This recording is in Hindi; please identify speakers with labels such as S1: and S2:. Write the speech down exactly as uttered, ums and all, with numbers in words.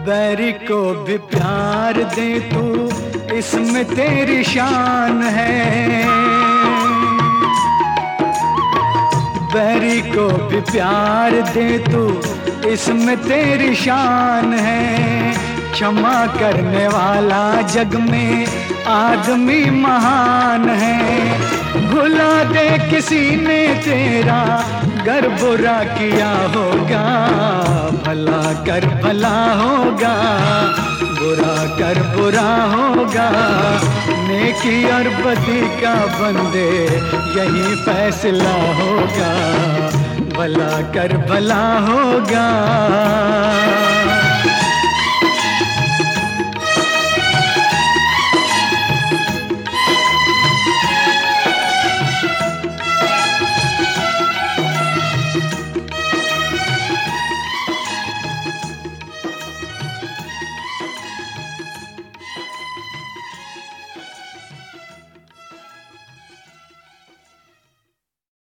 S1: बैरी को भी प्यार दे तू, इसमें तेरी शान है। बैरी को भी प्यार दे तू, इसमें तेरी शान है। क्षमा करने वाला जग में आदमी महान है। भुला दे किसी ने तेरा गर बुरा किया होगा, भला कर भला होगा, बुरा कर बुरा होगा। नेकी और बदी का बंदे यही फैसला होगा, भला कर भला होगा।